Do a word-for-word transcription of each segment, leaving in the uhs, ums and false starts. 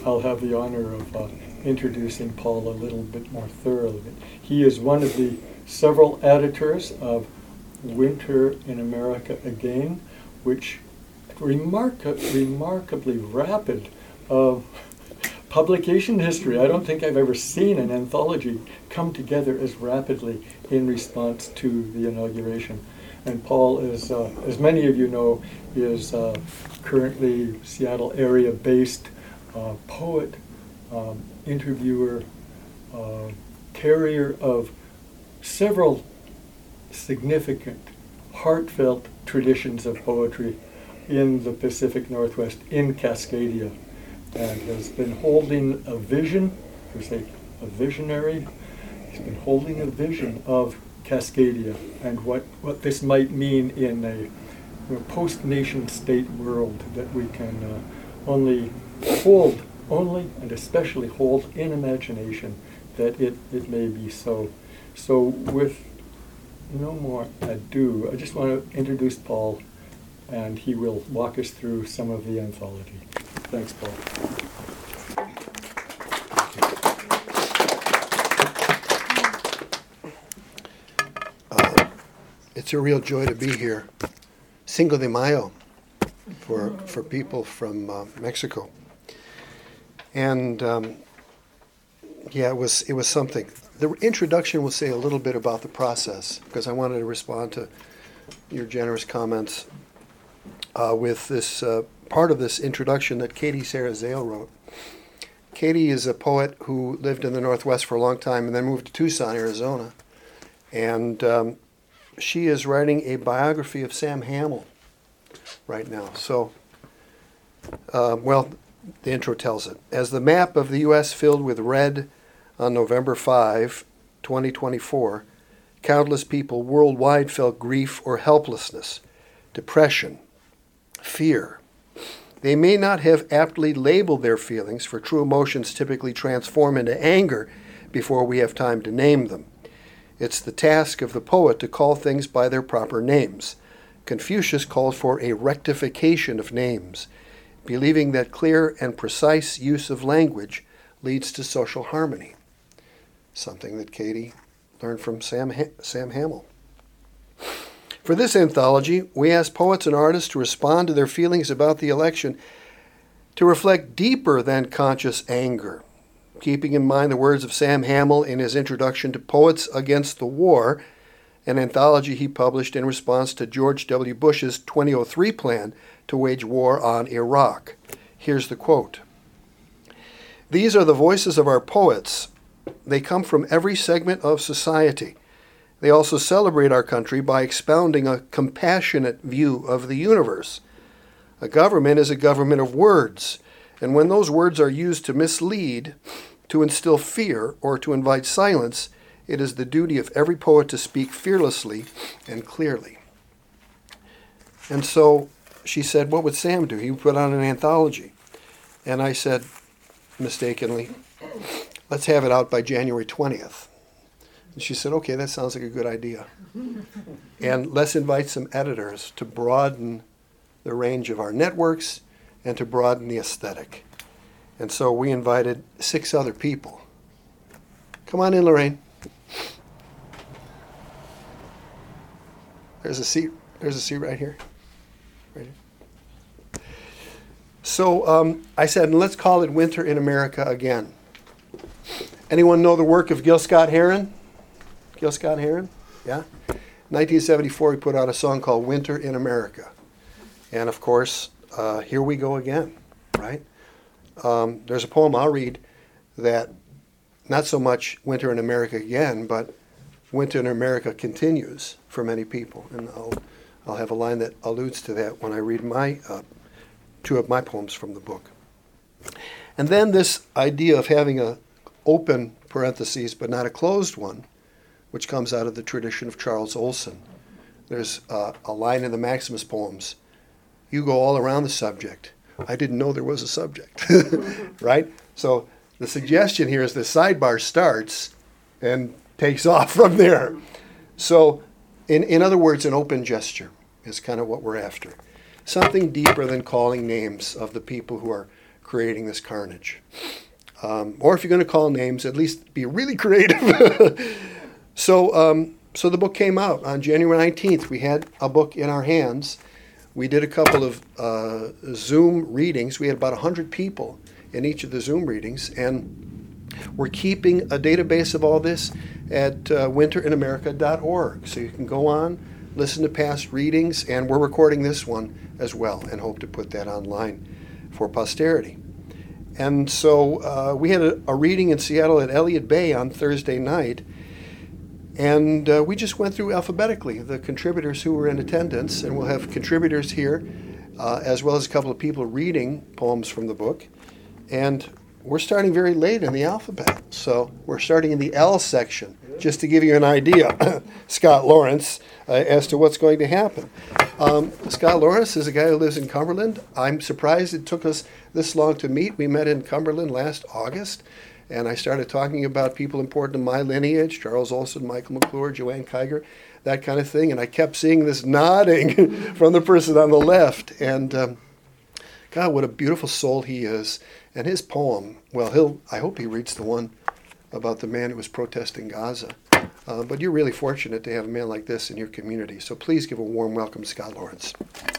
I'll have the honor of uh, introducing Paul a little bit more thoroughly. He is one of the several editors of Winter in America Again, which remark- remarkably rapid uh, publication history. I don't think I've ever seen an anthology come together as rapidly in response to the inauguration. And Paul is, uh, as many of you know, is uh, currently Seattle area-based uh, poet, um, interviewer, uh, carrier of several significant, heartfelt traditions of poetry in the Pacific Northwest, in Cascadia, and has been holding a vision, per se, a visionary, he's been holding a vision of Cascadia and what, what this might mean in a, a post-nation state world that we can uh, only hold, only and especially hold in imagination that it, it may be so. So with no more ado, I just want to introduce Paul, and he will walk us through some of the anthology. Thanks, Paul. Uh, it's a real joy to be here. Cinco de Mayo for for people from uh, Mexico, and um, yeah, it was it was something. The introduction will say a little bit about the process because I wanted to respond to your generous comments uh, with this uh, part of this introduction that Katie Sarah Zale wrote. Katie is a poet who lived in the Northwest for a long time and then moved to Tucson, Arizona. And um, she is writing a biography of Sam Hamill right now. So, uh, well, the intro tells it. As the map of the U S filled with red on November fifth, twenty twenty-four, countless people worldwide felt grief or helplessness, depression, fear. They may not have aptly labeled their feelings, for true emotions typically transform into anger before we have time to name them. It's the task of the poet to call things by their proper names. Confucius called for a rectification of names, believing that clear and precise use of language leads to social harmony, something that Katie learned from Sam, ha- Sam Hamill. For this anthology, we asked poets and artists to respond to their feelings about the election to reflect deeper than conscious anger. Keeping in mind the words of Sam Hamill in his introduction to Poets Against the War, an anthology he published in response to George W. Bush's twenty oh three plan to wage war on Iraq. Here's the quote. "These are the voices of our poets. They come from every segment of society. They also celebrate our country by expounding a compassionate view of the universe. A government is a government of words, and when those words are used to mislead, to instill fear, or to invite silence, it is the duty of every poet to speak fearlessly and clearly." And so she said, what would Sam do? He put on an anthology. And I said, mistakenly, let's have it out by January twentieth. And she said, okay, that sounds like a good idea. And let's invite some editors to broaden the range of our networks and to broaden the aesthetic. And so we invited six other people. Come on in, Lorraine. There's a seat. There's a seat right here. Right here. So um, I said, let's call it Winter in America Again. Anyone know the work of Gil Scott-Heron? Gil Scott-Heron? Yeah? nineteen seventy-four, he put out a song called Winter in America. And of course, uh, here we go again, right? Um, there's a poem I'll read that not so much Winter in America Again, but Winter in America continues for many people. And I'll, I'll have a line that alludes to that when I read my uh, two of my poems from the book. And then this idea of having a open parentheses but not a closed one, which comes out of the tradition of Charles Olson. There's uh, a line in the Maximus poems, "You go all around the subject. I didn't know there was a subject." Right? So the suggestion here is the sidebar starts and takes off from there. So in, in other words, an open gesture is kind of what we're after. Something deeper than calling names of the people who are creating this carnage. Um, or if you're going to call names, at least be really creative. so, um, so the book came out on January nineteenth. We had a book in our hands. We did a couple of uh, Zoom readings. We had about one hundred people in each of the Zoom readings, and we're keeping a database of all this at uh, winter in america dot org. So you can go on, listen to past readings, and we're recording this one as well and hope to put that online for posterity. And so uh, we had a, a reading in Seattle at Elliott Bay on Thursday night, and uh, we just went through alphabetically the contributors who were in attendance, and we'll have contributors here uh, as well as a couple of people reading poems from the book. And we're starting very late in the alphabet, so we're starting in the L section, just to give you an idea, Scott Lawrence, uh, as to what's going to happen. Um, Scott Lawrence is a guy who lives in Cumberland. I'm surprised it took us this long to meet. We met in Cumberland last August, and I started talking about people important in my lineage, Charles Olson, Michael McClure, Joanne Kiger, that kind of thing, and I kept seeing this nodding from the person on the left, and um, God, what a beautiful soul he is. And his poem, well, he'll I hope he reads the one about the man who was protesting Gaza. Uh, but you're really fortunate to have a man like this in your community. So please give a warm welcome to Scott Lawrence.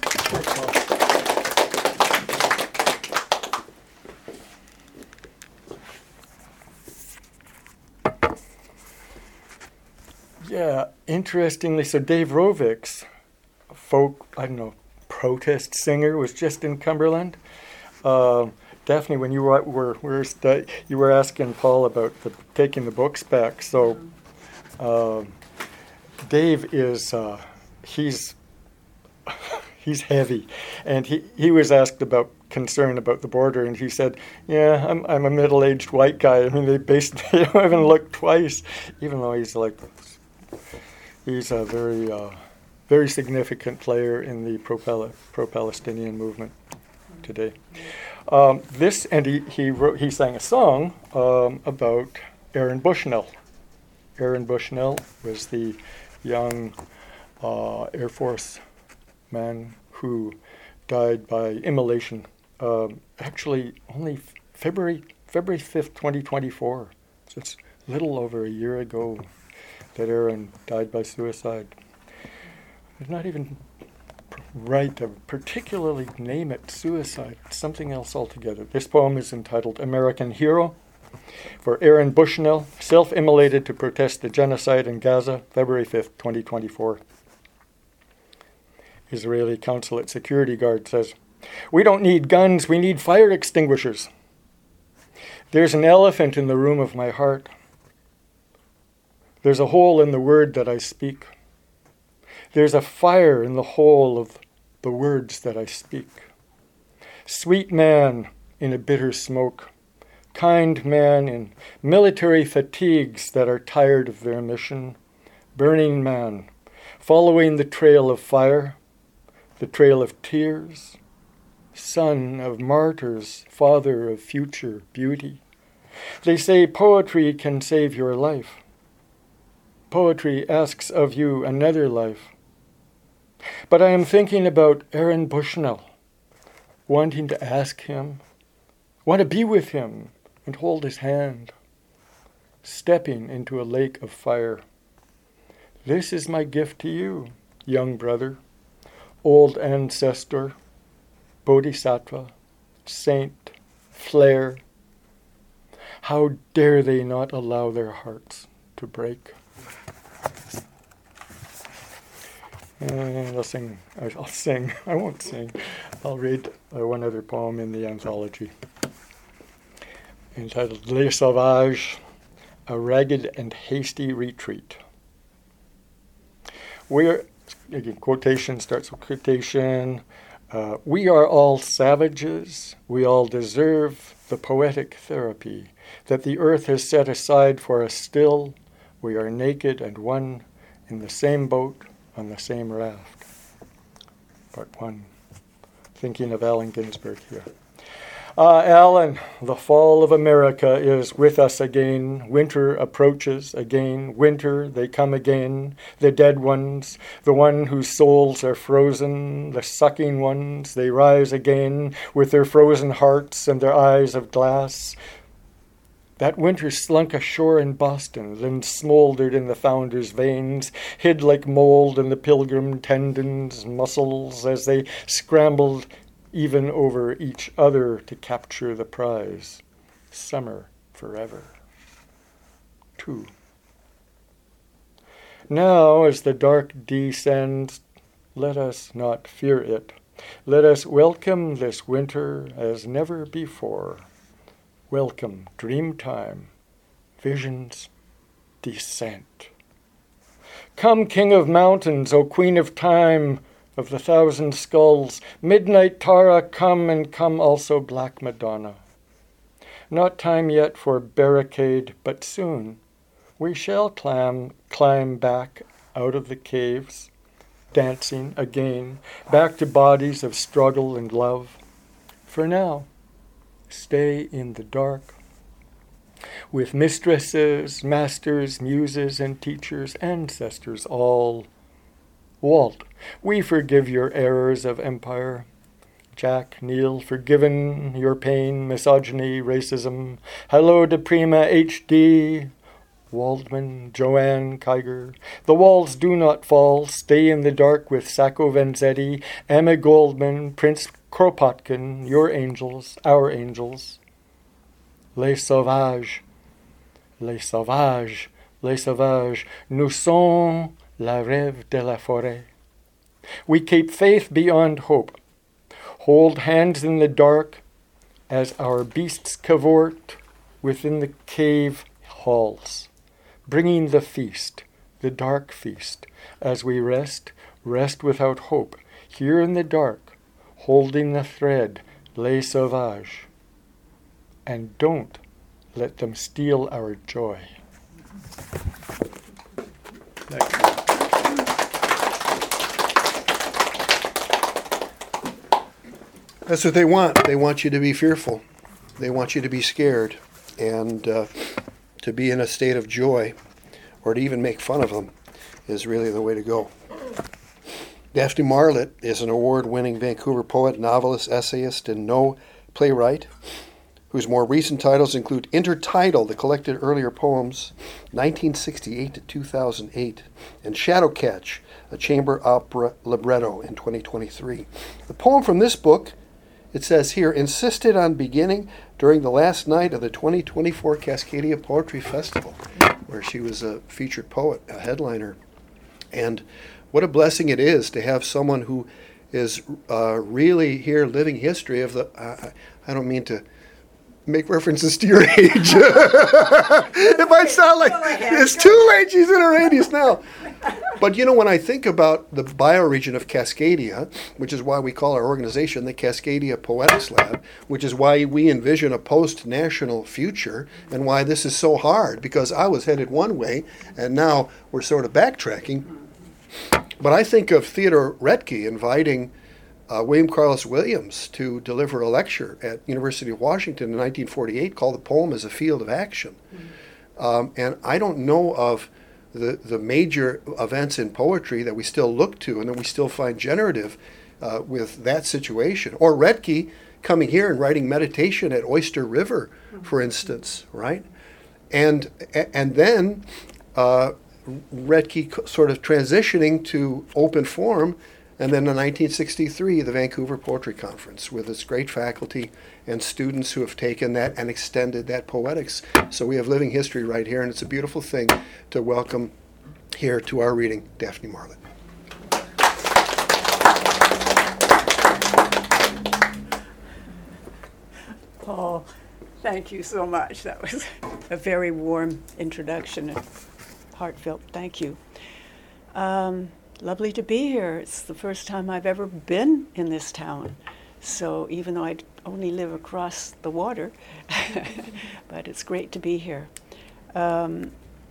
Yeah, interestingly, so Dave Rovics, a folk, I don't know, protest singer, was just in Cumberland. Uh, Daphne, when you were, were, were stu- you were asking Paul about the, taking the books back. So uh, Dave is, uh, he's he's heavy. And he, he was asked about concern about the border, and he said, yeah, I'm I'm a middle-aged white guy. I mean, they basically they don't even look twice, even though he's like, he's a very, uh, very significant player in the pro-Pal- pro-Palestinian movement today. Um, this, and he he, wrote, he sang a song um, about Aaron Bushnell. Aaron Bushnell was the young uh, Air Force man who died by immolation. Um, actually, only February February fifth, twenty twenty-four. So it's a little over a year ago that Aaron died by suicide. It's not even right to particularly name it suicide. It's something else altogether. This poem is entitled American Hero, for Aaron Bushnell, self-immolated to protest the genocide in Gaza, February fifth, twenty twenty-four. Israeli consulate security guard says, "We don't need guns, we need fire extinguishers. There's an elephant in the room of my heart. There's a hole in the word that I speak. There's a fire in the hole of the words that I speak. Sweet man in a bitter smoke, kind man in military fatigues that are tired of their mission, burning man, following the trail of fire, the trail of tears, son of martyrs, father of future beauty. They say poetry can save your life. Poetry asks of you another life. But I am thinking about Aaron Bushnell, wanting to ask him, want to be with him and hold his hand, stepping into a lake of fire. This is my gift to you, young brother, old ancestor, bodhisattva, saint, flare. How dare they not allow their hearts to break?" And I'll sing, I'll sing, I won't sing. I'll read uh, one other poem in the anthology, entitled Les Sauvages, a ragged and hasty retreat. We're, again, quotation starts with quotation. Uh, we are all savages. We all deserve the poetic therapy that the earth has set aside for us still. We are naked and one in the same boat, on the same raft. Part one. Thinking of Allen Ginsberg here. Ah, Alan, the fall of America is with us again. Winter approaches again. Winter, they come again. The dead ones, the one whose souls are frozen, the sucking ones, they rise again with their frozen hearts and their eyes of glass. That winter slunk ashore in Boston, then smoldered in the founder's veins, hid like mold in the pilgrim tendons, muscles, as they scrambled even over each other to capture the prize. Summer forever. Two. Now, as the dark descends, let us not fear it. Let us welcome this winter as never before. Welcome, dream time, visions, descent. Come, King of mountains, O Queen of time, of the thousand skulls, midnight Tara, come, and come also Black Madonna. Not time yet for barricade, but soon we shall climb, climb back out of the caves, dancing again, back to bodies of struggle and love. For now, stay in the dark, with mistresses, masters, muses, and teachers, ancestors all. Walt, we forgive your errors of empire. Jack, Neil, forgiven your pain, misogyny, racism. Hello to Prima H D. Waldman, Joanne, Kiger. The walls do not fall. Stay in the dark with Sacco Vanzetti, Emma Goldman, Prince Kropotkin, your angels, our angels. Les sauvages, les sauvages, les sauvages, nous sommes la rêve de la forêt. We keep faith beyond hope, hold hands in the dark as our beasts cavort within the cave halls, bringing the feast, the dark feast, as we rest, rest without hope, here in the dark, holding the thread, les sauvages. And don't let them steal our joy. Thank you. That's what they want. They want you to be fearful. They want you to be scared and uh, to be in a state of joy, or to even make fun of them is really the way to go. Daphne Marlett is an award-winning Vancouver poet, novelist, essayist, and no playwright, whose more recent titles include Intertidal, the collected earlier poems, nineteen sixty-eight to two thousand eight, and Shadowcatch, a chamber opera libretto in twenty twenty-three. The poem from this book, it says here, insisted on beginning during the last night of the twenty twenty-four Cascadia Poetry Festival, where she was a featured poet, a headliner. And what a blessing it is to have someone who is uh, really here living history of the, uh, I don't mean to make references to your age. It might sound like it's too late, she's in her eighties now. But you know, when I think about the bioregion of Cascadia, which is why we call our organization the Cascadia Poetics Lab, which is why we envision a post-national future, and why this is so hard, because I was headed one way, and now we're sort of backtracking. But I think of Theodore Retke inviting uh, William Carlos Williams to deliver a lecture at University of Washington in nineteen forty-eight called The Poem as a Field of Action. Mm-hmm. Um, and I don't know of the, the major events in poetry that we still look to and that we still find generative uh, with that situation. Or Retke coming here and writing meditation at Oyster River, mm-hmm. for instance, right? And, and then uh, Retke sort of transitioning to open forum, and then in nineteen sixty-three, the Vancouver Poetry Conference with its great faculty and students who have taken that and extended that poetics. So we have living history right here, and it's a beautiful thing to welcome here to our reading Daphne Marlett. Paul, thank you so much. That was a very warm introduction and heartfelt thank you. Um, lovely to be here. It's the first time I've ever been in this town. So even though I only live across the water, but it's great to be here. Um,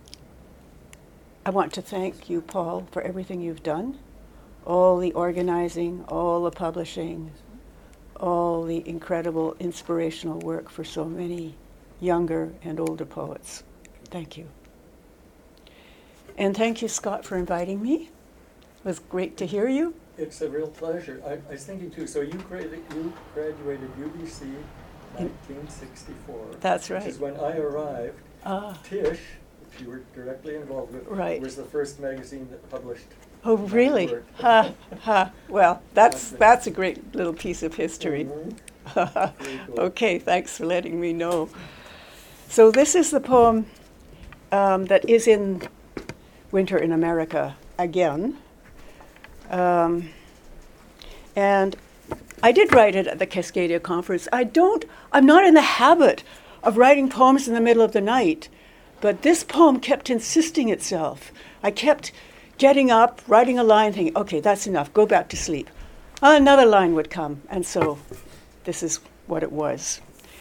I want to thank you, Paul, for everything you've done, all the organizing, all the publishing, all the incredible inspirational work for so many younger and older poets. Thank you. And thank you, Scott, for inviting me. It was great to hear you. It's a real pleasure. I, I was thinking too, so you, gradu- you graduated U B C nineteen sixty-four. That's right. Which is when I arrived. Ah. Tish, which you were directly involved with, Right. was the first magazine that published. Oh, my really? work. Ha, ha. Well, that's, That's it. that's a great little piece of history. Mhm. Very cool. Okay, thanks for letting me know. So this is the poem um, that is in Winter in America again. Um, and I did write it at the Cascadia Conference. I don't, I'm not in the habit of writing poems in the middle of the night, but this poem kept insisting itself. I kept getting up, writing a line, thinking, okay, that's enough, go back to sleep. Another line would come, and so this is what it was.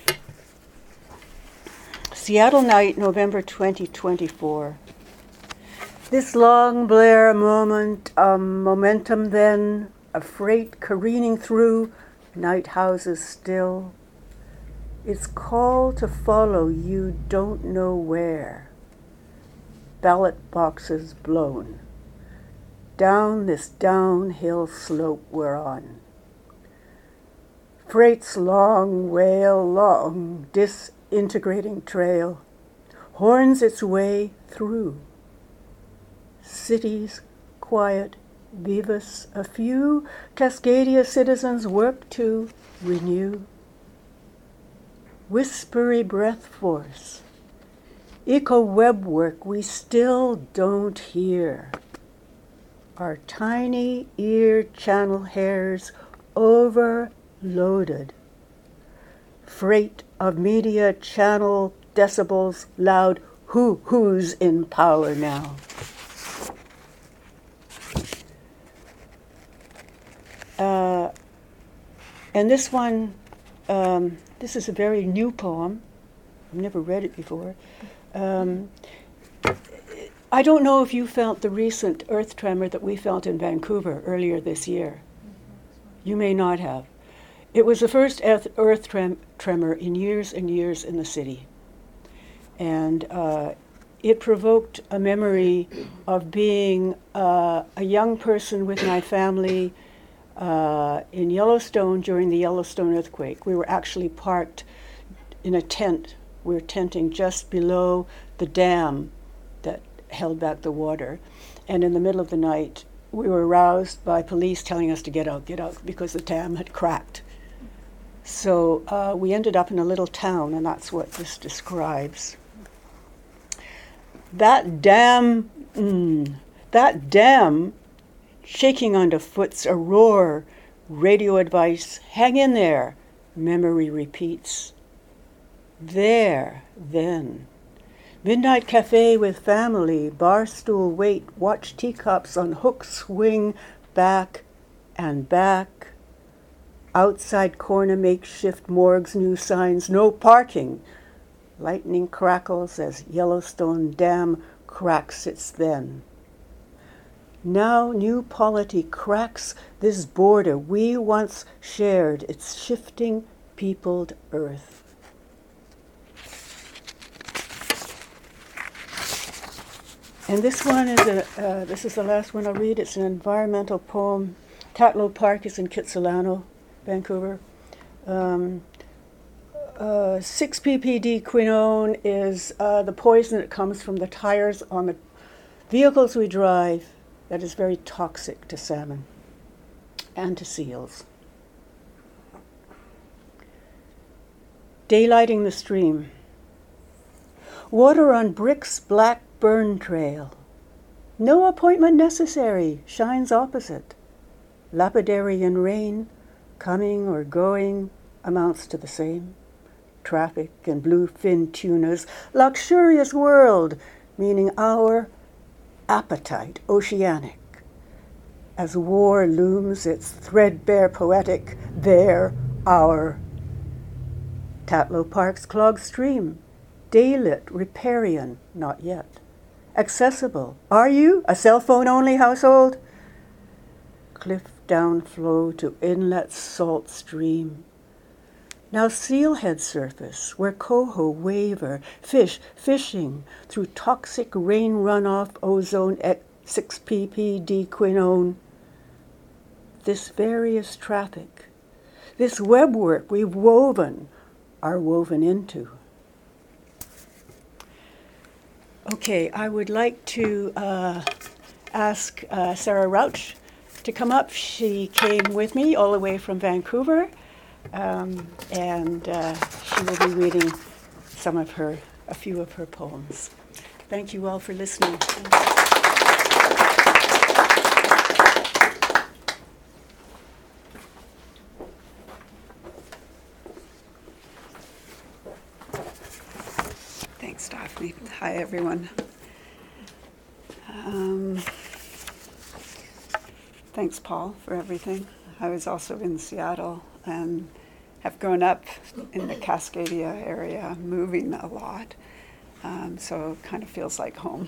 Seattle night, November twenty twenty-four. This long Blair moment, a momentum then, a freight careening through, night houses still. Its call to follow you don't know where. Ballot boxes blown. Down this downhill slope we're on. Freight's long wail, long disintegrating trail, horns its way through. Cities quiet, vivus, a few Cascadia citizens work to renew. Whispery breath force, eco web work we still don't hear. Our tiny ear channel hairs overloaded. Freight of media channel decibels loud, who who's in power now? Uh, and this one, um, this is a very new poem. I've never read it before. Um, I don't know if you felt the recent earth tremor that we felt in Vancouver earlier this year. You may not have. It was the first earth, earth trem- tremor in years and years in the city. And uh, it provoked a memory of being uh, a young person with my family uh, in Yellowstone during the Yellowstone earthquake. We were actually parked in a tent. We were tenting just below the dam that held back the water. And in the middle of the night, we were roused by police telling us to get out, get out, because the dam had cracked. So uh, we ended up in a little town, and that's what this describes. That dam, mm, that dam, shaking underfoot's a roar, radio advice, hang in there, memory repeats. There, then. Midnight cafe with family, bar stool wait, watch teacups on hook swing back and back. Outside corner makeshift morgues, new signs, no parking. Lightning crackles as Yellowstone Dam cracks its then. Now new polity cracks this border we once shared, its shifting, peopled earth. And this one is a, uh, this is the last one I'll read. It's an environmental poem. Tatlow Park is in Kitsilano, Vancouver. Um, uh, six P P D quinone is uh, the poison that comes from the tires on the vehicles we drive that is very toxic to salmon and to seals. Daylighting the stream. Water on bricks, black burn trail. No appointment necessary, shines opposite. Lapidary in rain, coming or going, amounts to the same. Traffic and bluefin tunas, luxurious world, meaning our appetite, oceanic. As war looms its threadbare poetic, there, our. Tatlow Park's clogged stream, daylit, riparian, not yet. Accessible. Are you a cell phone only household? Cliff downflow to inlet salt stream, Now steelhead surface, where coho waver, fish fishing through toxic rain runoff ozone at six p p d quinone. This various traffic, this webwork we've woven, are woven into. Okay, I would like to uh, ask uh, Sarah Rauch to come up. She came with me all the way from Vancouver, um, and uh, she will be reading some of her, a few of her poems. Thank you all for listening. Thanks, Daphne. Hi, everyone. Um, thanks, Paul, for everything. I was also in Seattle and have grown up in the Cascadia area, moving a lot, um, so it kind of feels like home.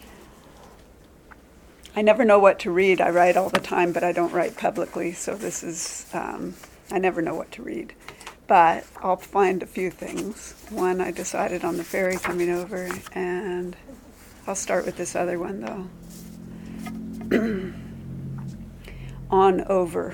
I never know what to read. I write all the time, but I don't write publicly, so this is, um, I never know what to read. But I'll find a few things. One, I decided on the ferry coming over, and I'll start with this other one, though. On over.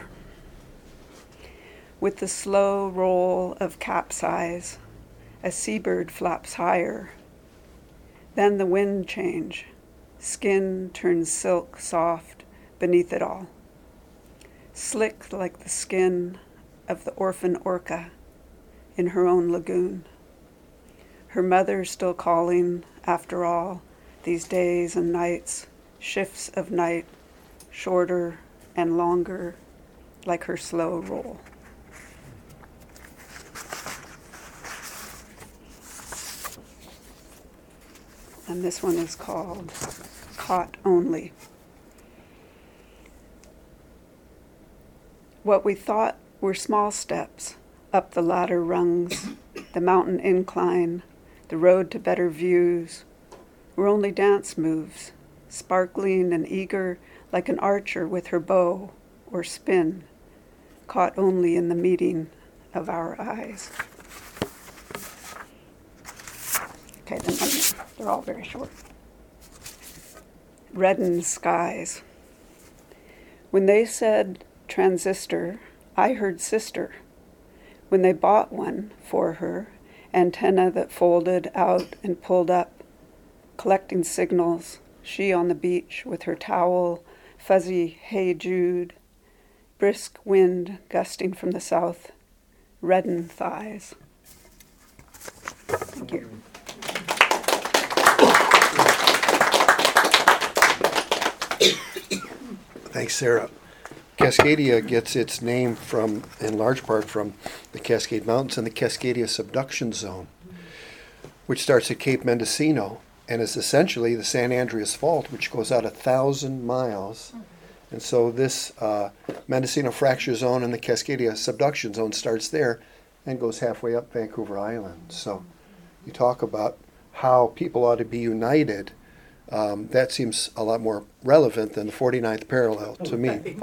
With the slow roll of capsize, a seabird flaps higher. Then the wind change. Skin turns silk soft beneath it all. Slick like the skin of the orphan orca in her own lagoon. Her mother still calling, after all, these days and nights, shifts of night, shorter and longer, like her slow roll. And this one is called Caught Only. What we thought were small steps up the ladder rungs, the mountain incline, the road to better views, were only dance moves, sparkling and eager like an archer with her bow or spin, caught only in the meeting of our eyes. Okay, then they're all very short. Reddened skies. When they said transistor, I heard sister. When they bought one for her, antenna that folded out and pulled up, collecting signals, she on the beach with her towel, fuzzy Hey Jude, brisk wind gusting from the south, reddened thighs. Thank you. Thanks, Sarah. Cascadia gets its name from, in large part, from the Cascade Mountains and the Cascadia subduction zone, which starts at Cape Mendocino and is essentially the San Andreas Fault, which goes out a thousand miles. And so this uh, Mendocino fracture zone and the Cascadia subduction zone starts there and goes halfway up Vancouver Island. So you talk about how people ought to be united. Um, that seems a lot more relevant than the forty-ninth parallel to me.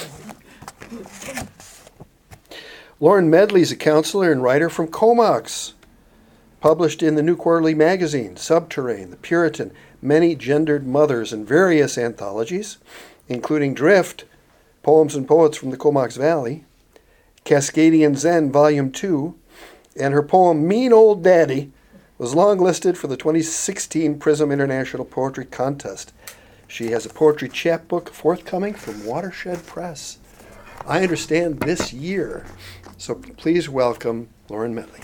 Lauren Medley is a counselor and writer from Comox, published in the New Quarterly Magazine, Subterrane, The Puritan, Many Gendered Mothers, and various anthologies, including Drift, Poems and Poets from the Comox Valley, Cascadian Zen, Volume two, and her poem Mean Old Daddy was longlisted for the twenty sixteen Prism International Poetry Contest. She has a poetry chapbook forthcoming from Watershed Press, I understand, this year. So please welcome Lauren Medley.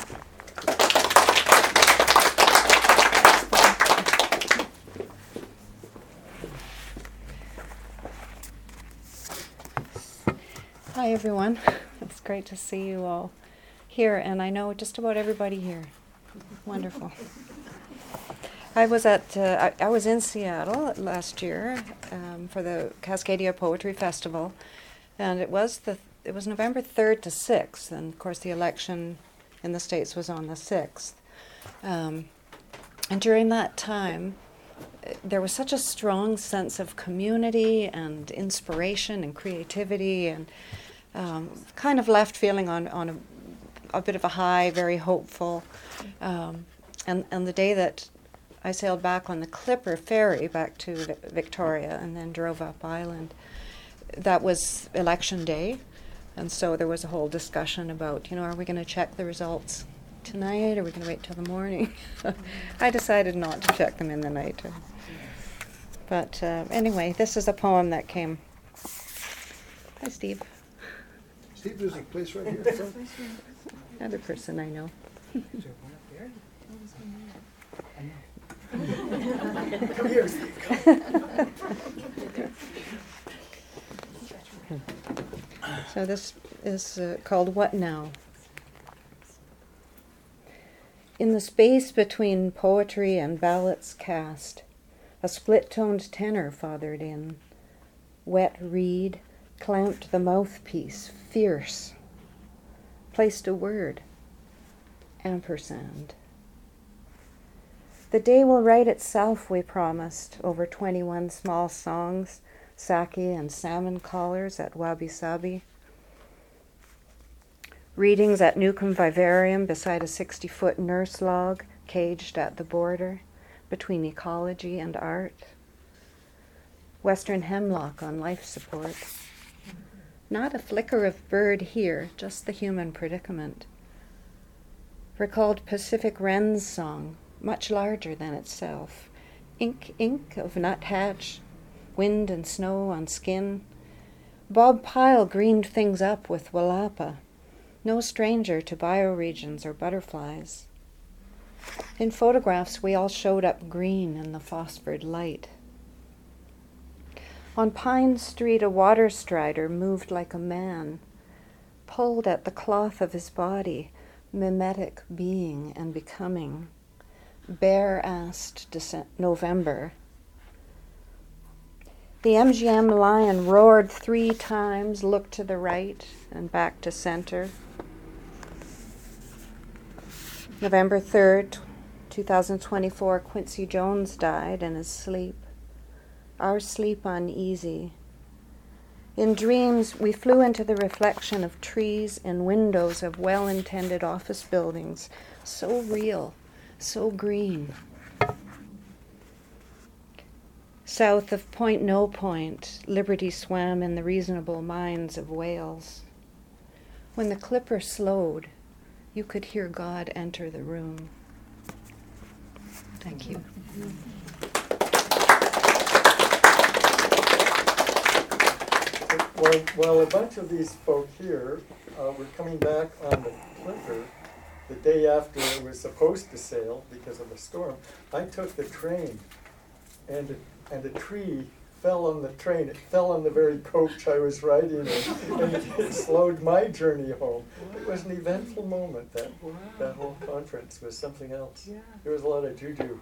Hi, everyone. It's great to see you all here, and I know just about everybody here. Wonderful. I was at uh, I, I was in Seattle last year um, for the Cascadia Poetry Festival, and it was the it was November third to sixth, and of course the election in the States was on the sixth. Um, and during that time, there was such a strong sense of community and inspiration and creativity, and um, kind of left feeling on on a a bit of a high, very hopeful. Um, and, and the day that I sailed back on the Clipper ferry back to Vi- Victoria and then drove up island, that was election day. And so there was a whole discussion about, you know, are we going to check the results tonight, or are we going to wait till the morning? I decided not to check them in the night. But uh, anyway, this is a poem that came. Hi, Steve. Steve, there's a place right here. in front. Another person I know. Come here, Steve. Come. So this is uh, called What Now? In the space between poetry and ballads cast, a split-toned tenor fathered in. Wet reed clamped the mouthpiece, fierce. Placed a word, ampersand. The day will write itself, we promised, over twenty-one small songs, sake and salmon collars at Wabi Sabi. Readings at Newcomb Vivarium beside a sixty-foot nurse log caged at the border between ecology and art. Western hemlock on life support. Not a flicker of bird here, just the human predicament. Recalled Pacific Wren's song, much larger than itself. Ink, ink of nuthatch, wind and snow on skin. Bob Pyle greened things up with Walapa, no stranger to bioregions or butterflies. In photographs, we all showed up green in the phosphored light. On Pine Street, a water strider moved like a man, pulled at the cloth of his body, mimetic being and becoming. Bare-assed Dece- November. The M G M lion roared three times, looked to the right and back to center. November third, twenty twenty-four, Quincy Jones died in his sleep. Our sleep uneasy. In dreams, we flew into the reflection of trees and windows of well-intended office buildings, so real, so green. South of Point No Point, Liberty swam in the reasonable minds of whales. When the Clipper slowed, you could hear God enter the room. Thank you. While, while a bunch of these folk here uh, were coming back on the Clipper the day after it was supposed to sail because of a storm, I took the train, and a, and a tree fell on the train. It fell on the very coach I was riding in, and it, it slowed my journey home. It was an eventful moment. That that whole conference was something else. There was a lot of juju.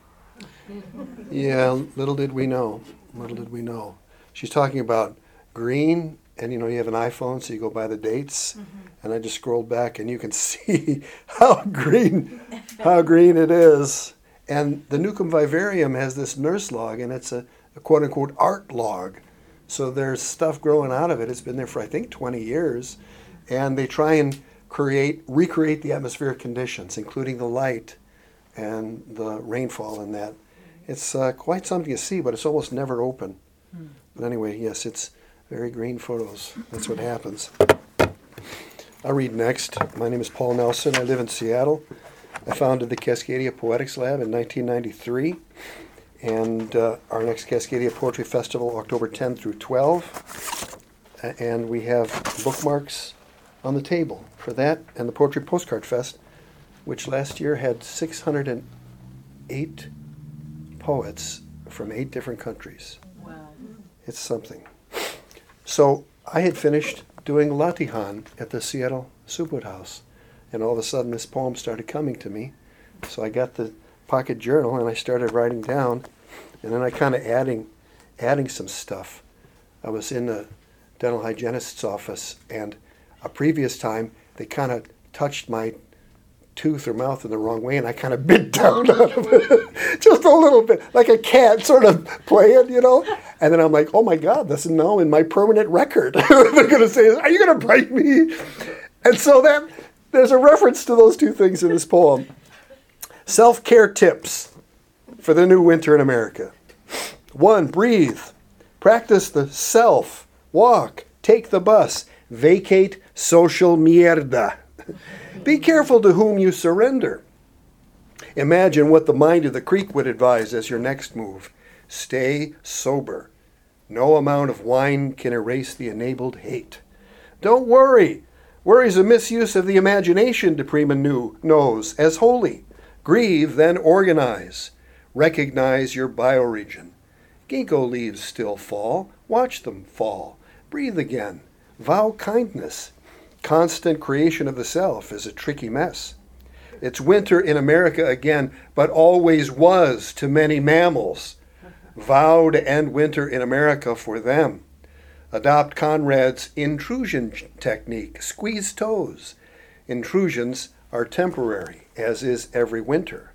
Yeah, little did we know. Little did we know. She's talking about green, and you know, you have an iPhone, so you go by the dates. Mm-hmm. And I just scrolled back, and you can see how green, how green it is. And the Newcomb Vivarium has this nurse log, and it's a, a quote-unquote art log. So there's stuff growing out of it. It's been there for, I think, twenty years. And they try and create, recreate the atmospheric conditions, including the light and the rainfall and that. It's uh, quite something to see, but it's almost never open. Mm. But anyway, yes, it's very green photos. That's what happens. I'll read next. My name is Paul Nelson. I live in Seattle. I founded the Cascadia Poetics Lab in nineteen ninety-three. And uh, our next Cascadia Poetry Festival, October tenth through twelfth. And we have bookmarks on the table for that, and the Poetry Postcard Fest, which last year had six hundred eight poets from eight different countries. Wow. It's something. So I had finished doing Latihan at the Seattle Subud House, and all of a sudden this poem started coming to me. So I got the pocket journal and I started writing down, and then I kind of adding, adding some stuff. I was in a dental hygienist's office, and a previous time they kind of touched my tooth or mouth in the wrong way, and I kind of bit down on it, just a little bit, like a cat sort of playing, you know. And then I'm like, oh my God, this is now in my permanent record. They're going to say, are you going to bite me? And so that There's a reference to those two things in this poem. Self-care tips for the new winter in America. One, breathe. Practice the self. Walk. Take the bus. Vacate social mierda. Be careful to whom you surrender. Imagine what the mind of the creek would advise as your next move. Stay sober. No amount of wine can erase the enabled hate. Don't worry. Worry's a misuse of the imagination, DePrima knew, knows, as holy. Grieve, then organize. Recognize your bioregion. Ginkgo leaves still fall. Watch them fall. Breathe again. Vow kindness. Constant creation of the self is a tricky mess. It's winter in America again, but always was to many mammals. Vow to end winter in America for them. Adopt Conrad's intrusion technique. Squeeze toes. Intrusions are temporary, as is every winter.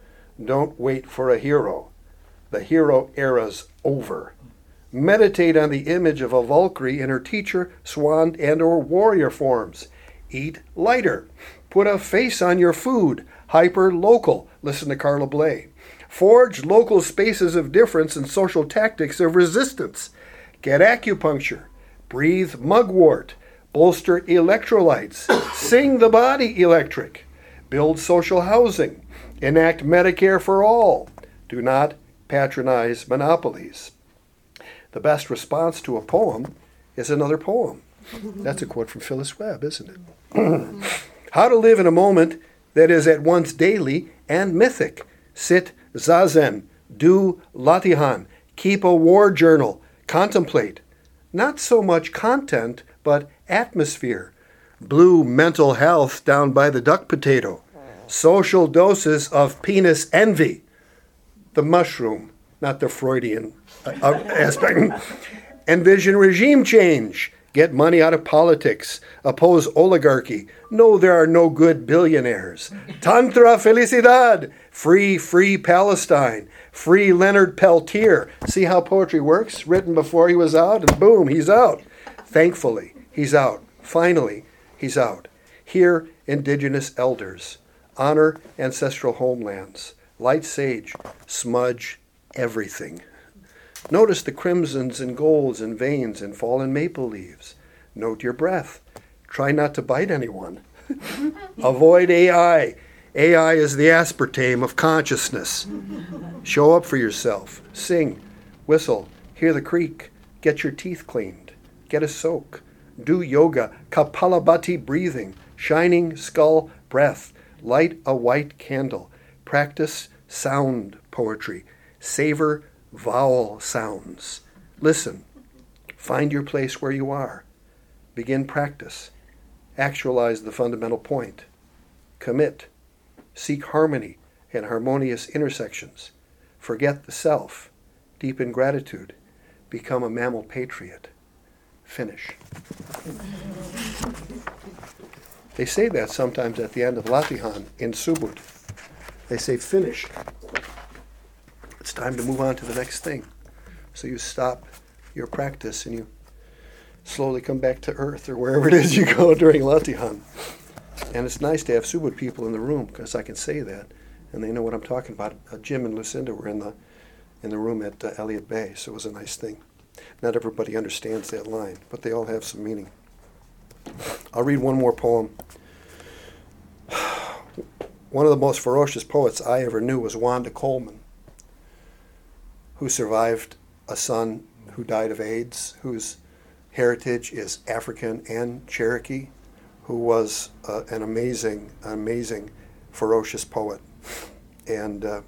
Don't wait for a hero. The hero era's over. Meditate on the image of a Valkyrie in her teacher, swan, and or warrior forms. Eat lighter. Put a face on your food. Hyper-local. Listen to Carla Bley. Forge local spaces of difference and social tactics of resistance. Get acupuncture. Breathe mugwort. Bolster electrolytes. Sing the body electric. Build social housing. Enact Medicare for all. Do not patronize monopolies. The best response to a poem is another poem. That's a quote from Phyllis Webb, isn't it? How to live in a moment that is at once daily and mythic. Sit zazen. Do latihan. Keep a war journal. Contemplate. Not so much content, but atmosphere. Blue mental health down by the duck potato. Social doses of penis envy. The mushroom, not the Freudian uh, aspect. Envision regime change. Get money out of politics. Oppose oligarchy. No, there are no good billionaires. Tantra felicidad. Free, free Palestine. Free Leonard Peltier. See how poetry works? Written before he was out, and boom, he's out. Thankfully, he's out. Finally, he's out. Hear indigenous elders. Honor ancestral homelands. Light sage. Smudge everything. Notice the crimsons and golds and veins and fallen maple leaves. Note your breath. Try not to bite anyone. Avoid A I. A I is the aspartame of consciousness. Show up for yourself. Sing. Whistle. Hear the creek. Get your teeth cleaned. Get a soak. Do yoga. Kapalabhati breathing. Shining skull breath. Light a white candle. Practice sound poetry. Savor vowel sounds. Listen. Find your place where you are. Begin practice. Actualize the fundamental point. Commit. Seek harmony and harmonious intersections. Forget the self. Deepen gratitude. Become a mammal patriot. Finish. They say that sometimes at the end of Latihan in Subud. They say finish. It's time to move on to the next thing. So you stop your practice and you slowly come back to earth or wherever it is you go during Latihan. And it's nice to have Subud people in the room because I can say that and they know what I'm talking about. Uh, Jim and Lucinda were in the in the room at uh, Elliott Bay, so it was a nice thing. Not everybody understands that line, but they all have some meaning. I'll read one more poem. One of the most ferocious poets I ever knew was Wanda Coleman, who survived a son who died of AIDS, whose heritage is African and Cherokee, who was uh, an amazing, amazing, ferocious poet. And uh,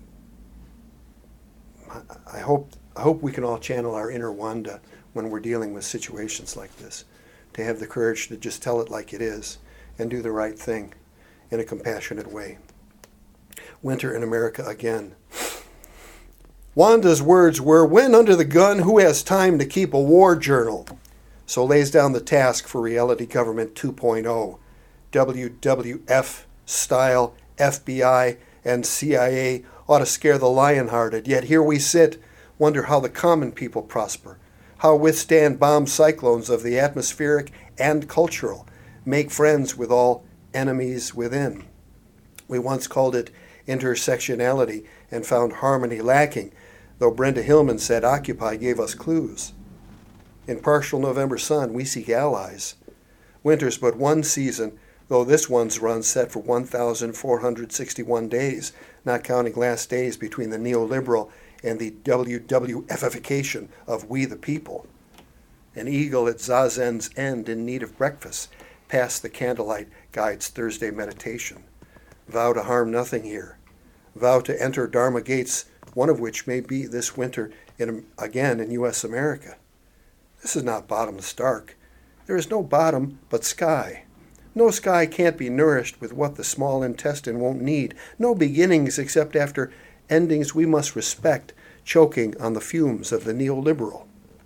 I hope I hope we can all channel our inner Wanda when we're dealing with situations like this, to have the courage to just tell it like it is and do the right thing in a compassionate way. Winter in America again. Wanda's words were, when under the gun, who has time to keep a war journal? So lays down the task for Reality Government two point oh, W W F style F B I and C I A ought to scare the lion-hearted. Yet here we sit, wonder how the common people prosper, how withstand bomb cyclones of the atmospheric and cultural, make friends with all enemies within. We once called it intersectionality and found harmony lacking, though Brenda Hillman said Occupy gave us clues. In partial November sun, we seek allies. Winter's but one season, though this one's run set for one thousand four hundred sixty-one days, not counting last days between the neoliberal and the W W F-ification of we the people. An eagle at Zazen's end in need of breakfast, past the candlelight guides Thursday meditation. Vow to harm nothing here. Vow to enter Dharma gates, one of which may be this winter in, again in U S America. This is not bottomless dark. There is no bottom but sky. No sky can't be nourished with what the small intestine won't need. No beginnings except after endings we must respect, choking on the fumes of the neoliberal.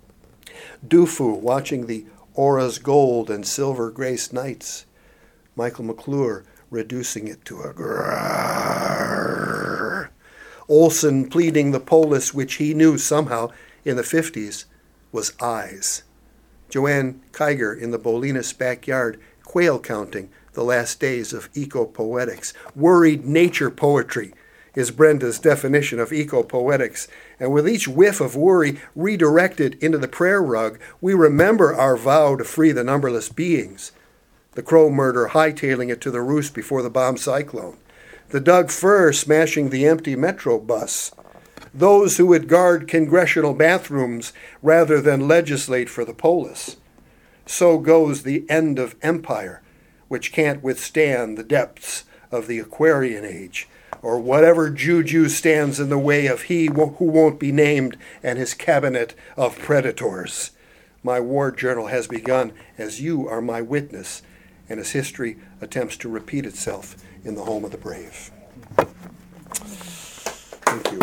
Dufu watching the aura's gold and silver graced nights. Michael McClure reducing it to a grrrr. Olson pleading the polis which he knew somehow in the fifties was eyes. Joanne Kiger in the Bolinas backyard, quail counting the last days of eco-poetics. Worried nature poetry is Brenda's definition of eco-poetics. And with each whiff of worry redirected into the prayer rug, we remember our vow to free the numberless beings. The crow murder hightailing it to the roost before the bomb cyclone. The Doug Fir smashing the empty metro bus. Those who would guard congressional bathrooms rather than legislate for the polis. So goes the end of empire, which can't withstand the depths of the Aquarian age, or whatever juju stands in the way of he who won't be named and his cabinet of predators. My war journal has begun as you are my witness, and as history attempts to repeat itself in the home of the brave. Thank you.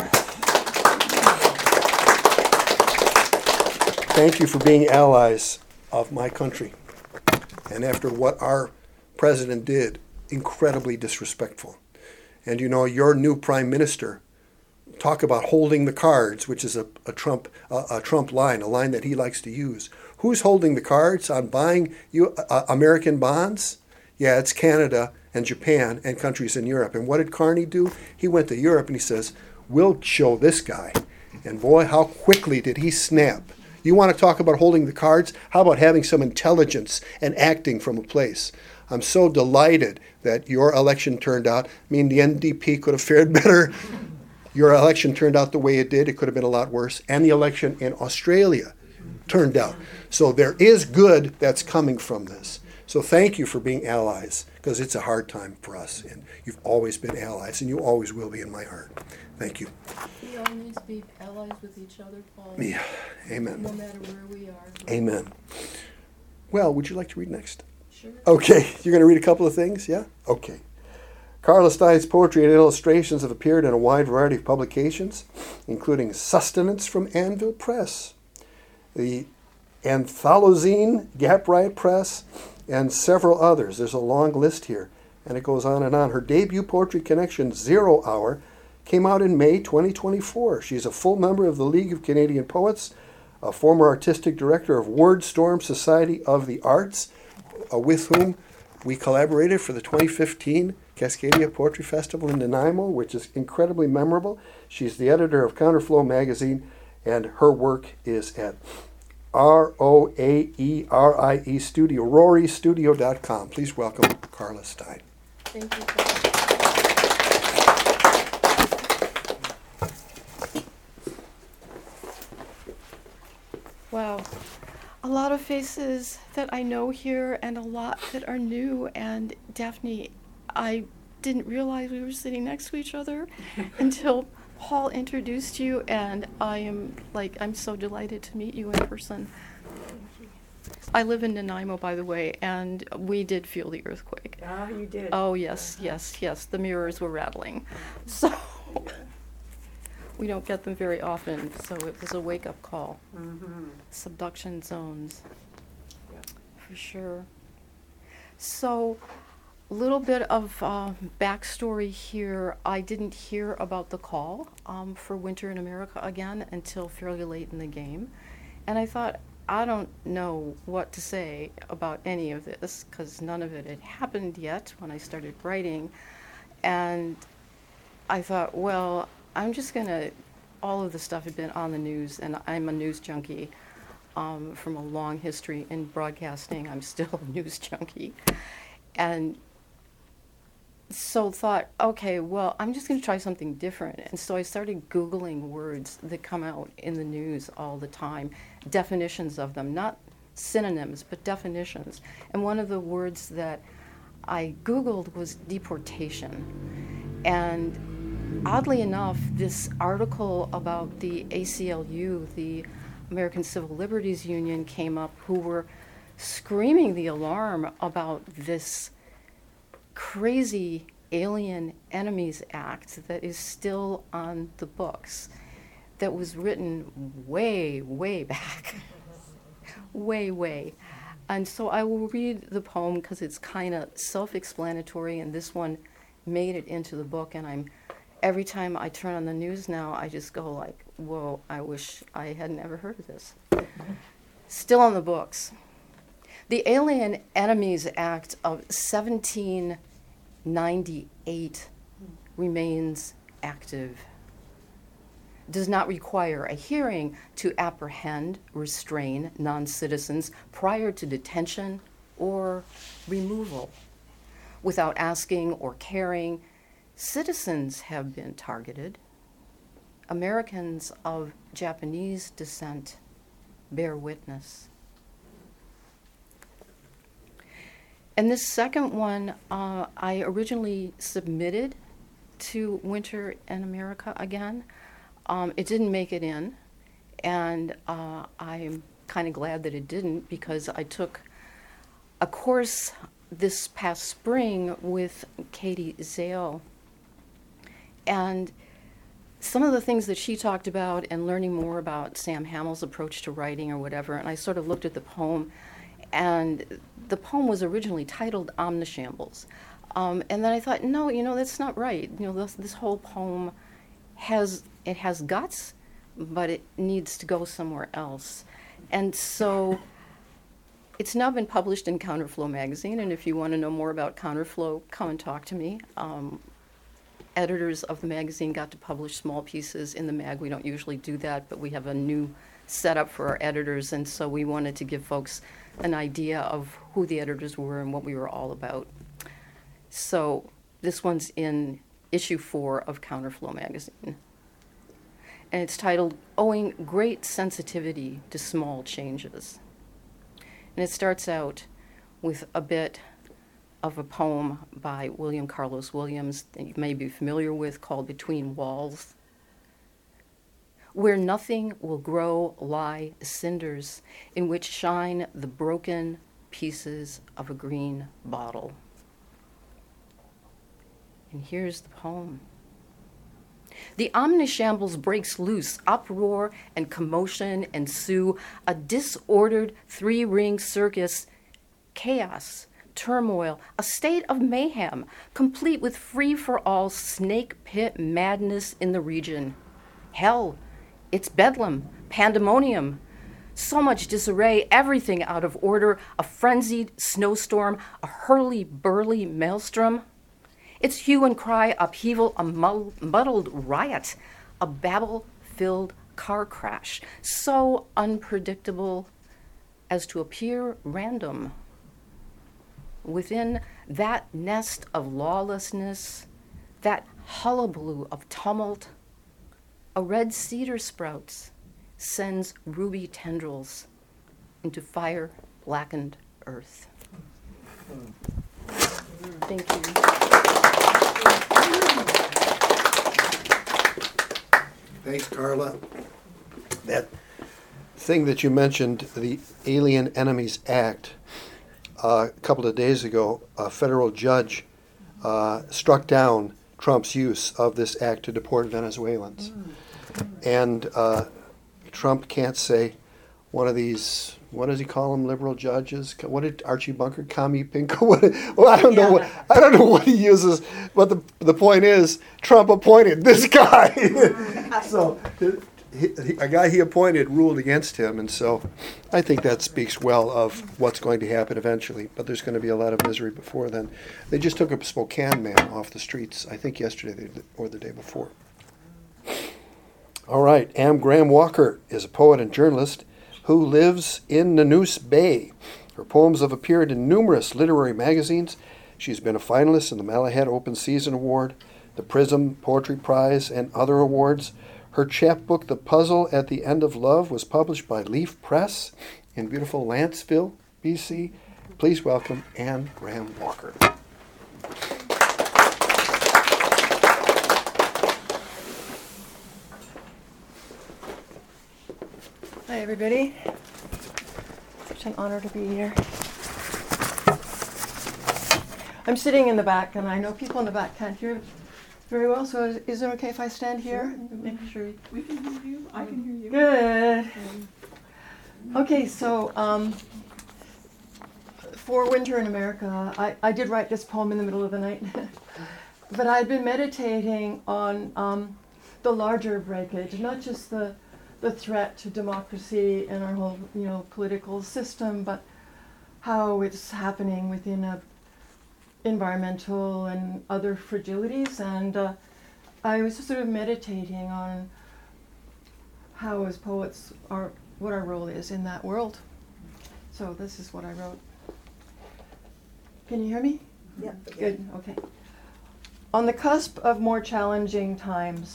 Thank you for being allies of my country. And after what our president did, incredibly disrespectful. And you know, your new prime minister, talk about holding the cards, which is a, a Trump a, a Trump line, a line that he likes to use. Who's holding the cards on buying you, uh, American bonds? Yeah, it's Canada and Japan and countries in Europe. And what did Carney do? He went to Europe and he says, we'll show this guy. And boy, how quickly did he snap. You want to talk about holding the cards? How about having some intelligence and acting from a place? I'm so delighted that your election turned out. I mean, the N D P could have fared better. Your election turned out the way it did. It could have been a lot worse. And the election in Australia turned out. So there is good that's coming from this. So thank you for being allies, because it's a hard time for us. And you've always been allies, and you always will be in my heart. Thank you. We all need to be allies with each other, Paul. Yeah, amen. No matter where we are. Amen. Well, would you like to read next? Sure. Okay, you're going to read a couple of things, yeah? Okay. Carla Stein's poetry and illustrations have appeared in a wide variety of publications, including Sustenance from Anvil Press, the Antholozine, Gap Riot Press, and several others. There's a long list here, and it goes on and on. Her debut poetry connection, Zero Hour, came out in May twenty twenty-four. She's a full member of the League of Canadian Poets, a former artistic director of Wordstorm Society of the Arts, uh, with whom we collaborated for the twenty fifteen Cascadia Poetry Festival in Nanaimo, which is incredibly memorable. She's the editor of Counterflow magazine, and her work is at R O A E R I E Studio, rory studio dot com. Please welcome Carla Stein. Thank you, Paul. Wow. A lot of faces that I know here and a lot that are new. And Daphne, I didn't realize we were sitting next to each other until Paul introduced you, and I am like, I'm so delighted to meet you in person. I live in Nanaimo, by the way, and we did feel the earthquake. Ah, you did. Oh, yes, yes, yes. The mirrors were rattling. So we don't get them very often, so it was a wake-up call. Mm-hmm. Subduction zones, for sure. So a little bit of uh, backstory here. I didn't hear about the call um, for Winter in America again until fairly late in the game. And I thought, I don't know what to say about any of this because none of it had happened yet when I started writing. And I thought, well, I'm just going to, all of the stuff had been on the news, and I'm a news junkie um, from a long history in broadcasting. I'm still a news junkie. And so thought, okay, well, I'm just going to try something different. And so I started Googling words that come out in the news all the time, definitions of them, not synonyms, but definitions. And one of the words that I Googled was deportation. And oddly enough, this article about the A C L U, the American Civil Liberties Union, came up, who were screaming the alarm about this crazy Alien Enemies Act that is still on the books, that was written way, way back, way, way. And so I will read the poem because it's kind of self-explanatory, and this one made it into the book, and I'm, every time I turn on the news now, I just go like, whoa, I wish I had never heard of this. Still on the books. The Alien Enemies Act of seventeen ninety-eight remains active. Does not require a hearing to apprehend, restrain non-citizens prior to detention or removal. Without asking or caring, citizens have been targeted. Americans of Japanese descent bear witness. And this second one, uh, I originally submitted to Winter in America again. Um, it didn't make it in, and uh, I'm kind of glad that it didn't, because I took a course this past spring with Katie Zale. And some of the things that she talked about, and learning more about Sam Hamill's approach to writing or whatever, and I sort of looked at the poem, and the poem was originally titled Omnishambles. Um, and then I thought, no, you know, that's not right. You know, this, this whole poem has, it has guts, but it needs to go somewhere else. And so it's now been published in Counterflow magazine, and if you want to know more about Counterflow, come and talk to me. Um, editors of the magazine got to publish small pieces in the mag. We don't usually do that, but we have a new setup for our editors, and so we wanted to give folks an idea of who the editors were and what we were all about. So this one's in issue four of Counterflow magazine. And it's titled, Owing Great Sensitivity to Small Changes. And it starts out with a bit of a poem by William Carlos Williams that you may be familiar with, called Between Walls. Where nothing will grow lie cinders in which shine the broken pieces of a green bottle. And here's the poem. The omnishambles breaks loose, uproar and commotion ensue, a disordered three-ring circus, chaos, turmoil, a state of mayhem, complete with free-for-all snake pit madness in the region. Hell, it's bedlam, pandemonium. So much disarray, everything out of order, a frenzied snowstorm, a hurly-burly maelstrom. It's hue and cry, upheaval, a muddled riot, a babble-filled car crash, so unpredictable as to appear random. Within that nest of lawlessness, that hullabaloo of tumult, a red cedar sprouts, sends ruby tendrils into fire-blackened earth. Thank you. Thanks, Carla. That thing that you mentioned, the Alien Enemies Act, uh, a couple of days ago, a federal judge uh, struck down Trump's use of this act to deport Venezuelans. Mm. And uh, Trump can't say one of these, what does he call them, liberal judges? What did Archie Bunker, commie pinko? What, well, I don't yeah. know what I don't know what he uses, but the the point is Trump appointed this guy. So he, he, a guy he appointed ruled against him, and so I think that speaks well of what's going to happen eventually. But there's going to be a lot of misery before then. They just took a Spokane man off the streets, I think yesterday or the day before. All right, Anne Graham Walker is a poet and journalist who lives in Nanoose Bay. Her poems have appeared in numerous literary magazines. She's been a finalist in the Malahat Open Season Award, the Prism Poetry Prize, and other awards. Her chapbook, The Puzzle at the End of Love, was published by Leaf Press in beautiful Lanceville, B C. Please welcome Anne Graham Walker. Hi, everybody. Such an honor to be here. I'm sitting in the back, and I know people in the back can't hear very well, so is, is it okay if I stand here? Make sure. We can hear you. I can hear you. Good. Okay, so um, for Winter in America, I, I did write this poem in the middle of the night, but I'd been meditating on um, the larger breakage, not just the the threat to democracy and our whole, you know, political system, but how it's happening within a environmental and other fragilities. And uh, I was just sort of meditating on how, as poets, our what our role is in that world. So this is what I wrote. Can you hear me? Yeah. Good. Okay. On the cusp of more challenging times.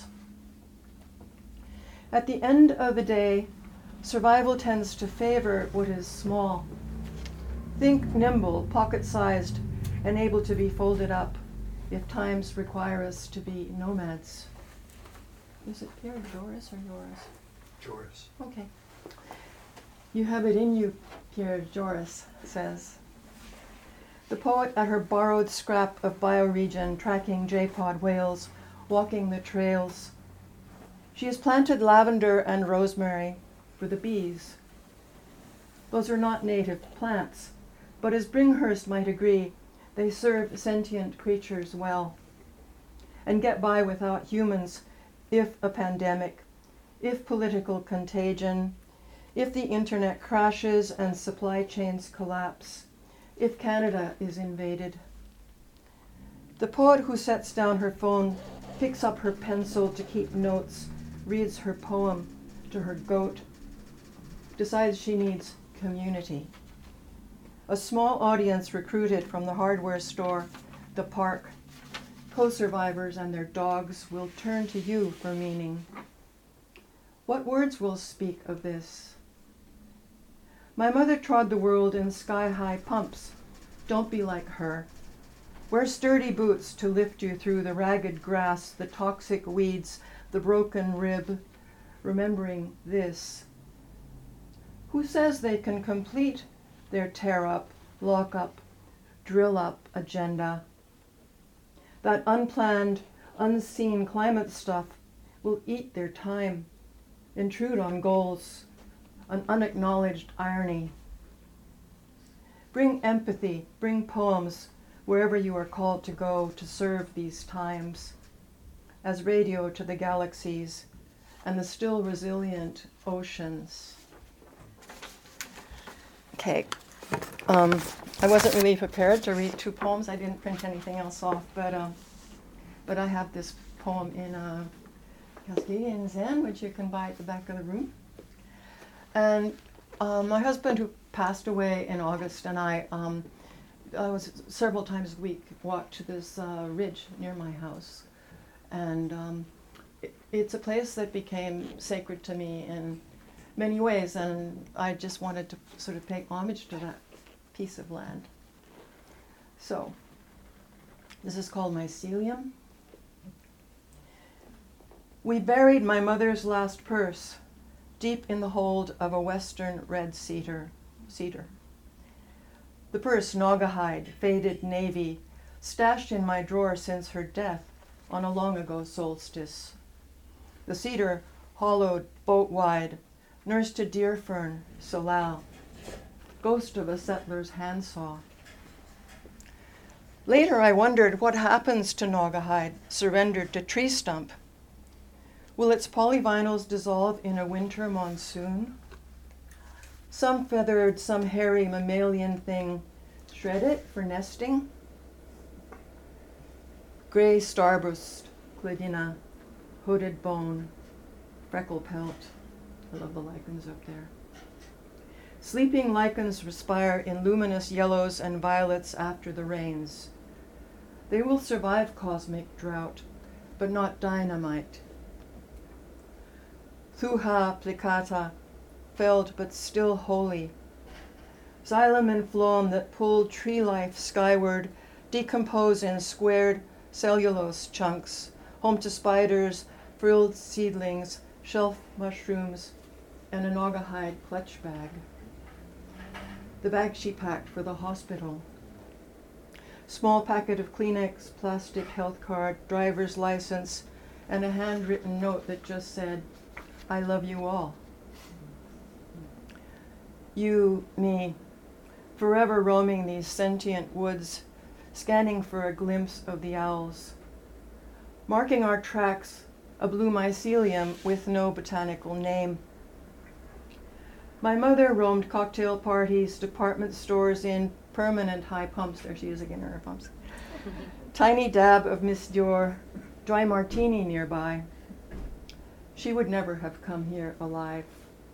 At the end of the day, survival tends to favor what is small. Think nimble, pocket-sized, and able to be folded up if times require us to be nomads. Is it Pierre Joris or Joris? Joris. Okay. You have it in you, Pierre Joris says. The poet at her borrowed scrap of bioregion, tracking J-pod whales, walking the trails. She has planted lavender and rosemary for the bees. Those are not native plants, but as Bringhurst might agree, they serve sentient creatures well and get by without humans if a pandemic, if political contagion, if the internet crashes and supply chains collapse, if Canada is invaded. The poet who sets down her phone, picks up her pencil to keep notes, reads her poem to her goat, decides she needs community. A small audience recruited from the hardware store, the park, co-survivors and their dogs will turn to you for meaning. What words will speak of this? My mother trod the world in sky-high pumps. Don't be like her. Wear sturdy boots to lift you through the ragged grass, the toxic weeds, the broken rib, remembering this. Who says they can complete their tear up, lock up, drill up agenda? That unplanned, unseen climate stuff will eat their time, intrude on goals, an unacknowledged irony. Bring empathy, bring poems wherever you are called to go to serve these times, as radio to the galaxies and the still resilient oceans. Okay, um, I wasn't really prepared to read two poems. I didn't print anything else off, but um, but I have this poem in uh, Cascadian Zen, which you can buy at the back of the room. And uh, my husband, who passed away in August, and I, um, I was several times a week walk to this uh, ridge near my house. And um, it, it's a place that became sacred to me in many ways, and I just wanted to sort of pay homage to that piece of land. So, this is called Mycelium. We buried my mother's last purse deep in the hold of a western red cedar. cedar. The purse, Naugahyde, faded navy, stashed in my drawer since her death on a long ago solstice. The cedar, hollowed, boat-wide, nursed a deer fern, Solal, ghost of a settler's handsaw. Later I wondered what happens to Naugahyde, surrendered to tree stump. Will its polyvinyls dissolve in a winter monsoon? Some feathered, some hairy mammalian thing shred it for nesting? Gray starburst, Cladina, hooded bone, freckle pelt. I love the lichens up there. Sleeping lichens respire in luminous yellows and violets after the rains. They will survive cosmic drought, but not dynamite. Thuja plicata, felled but still holy. Xylem and phloem that pulled tree life skyward decompose in squared cellulose chunks, home to spiders, frilled seedlings, shelf mushrooms, and a naugahyde clutch bag. The bag she packed for the hospital. Small packet of Kleenex, plastic health card, driver's license, and a handwritten note that just said, I love you all. You, me, forever roaming these sentient woods, scanning for a glimpse of the owls. Marking our tracks, a blue mycelium with no botanical name. My mother roamed cocktail parties, department stores in permanent high pumps. There she is again in her pumps. Tiny dab of Miss Dior, dry martini nearby. She would never have come here alive.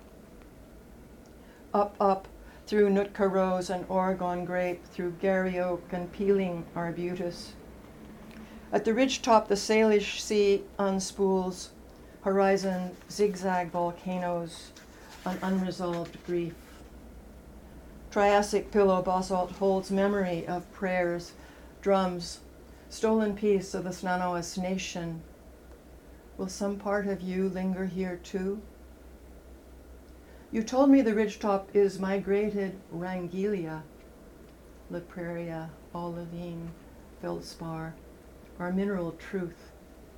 Up, up, through Nootka Rose and Oregon Grape, through Gary Oak and peeling arbutus. At the ridge top, the Salish Sea unspools, horizon zigzag volcanoes, an unresolved grief. Triassic pillow basalt holds memory of prayers, drums, stolen piece of the Snanawas nation. Will some part of you linger here too? You told me the ridgetop is migrated Rangelia, Lepraria, olivine, feldspar, our mineral truth.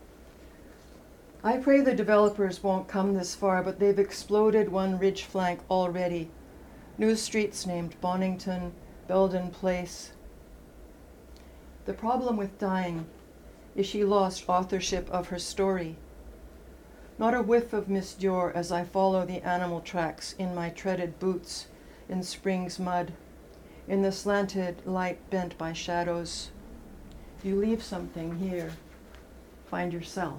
I pray the developers won't come this far, but they've exploded one ridge flank already. New streets named Bonington, Belden Place. The problem with dying is she lost authorship of her story. Not a whiff of Miss Dior as I follow the animal tracks in my treaded boots, in spring's mud, in the slanted light bent by shadows. You leave something here. Find yourself.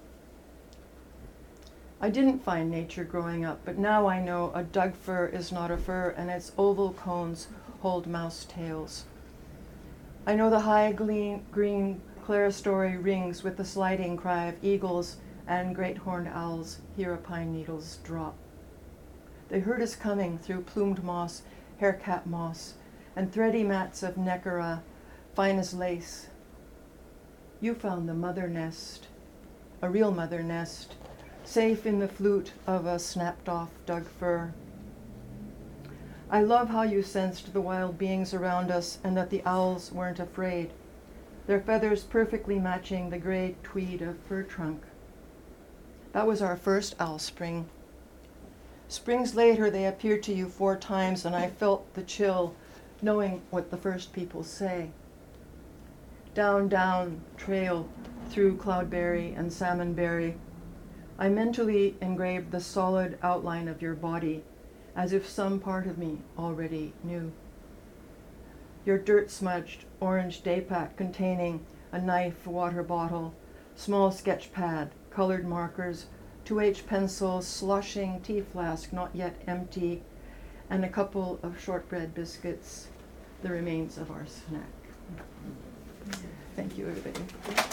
I didn't find nature growing up, but now I know a Doug fir is not a fir and its oval cones hold mouse tails. I know the high green, green clerestory rings with the sliding cry of eagles and great horned owls hear a pine needles drop. They heard us coming through plumed moss, haircap moss, and thready mats of neckera, fine as lace. You found the mother nest, a real mother nest, safe in the flute of a snapped-off Doug fir. I love how you sensed the wild beings around us and that the owls weren't afraid, their feathers perfectly matching the gray tweed of fir trunk. That was our first owl spring. Springs later, they appeared to you four times, and I felt the chill, knowing what the first people say. Down, down, trail, through cloudberry and salmonberry, I mentally engraved the solid outline of your body, as if some part of me already knew. Your dirt-smudged orange day pack containing a knife, water bottle, small sketch pad, colored markers, two H pencils, sloshing tea flask not yet empty, and a couple of shortbread biscuits, the remains of our snack. Thank you, everybody.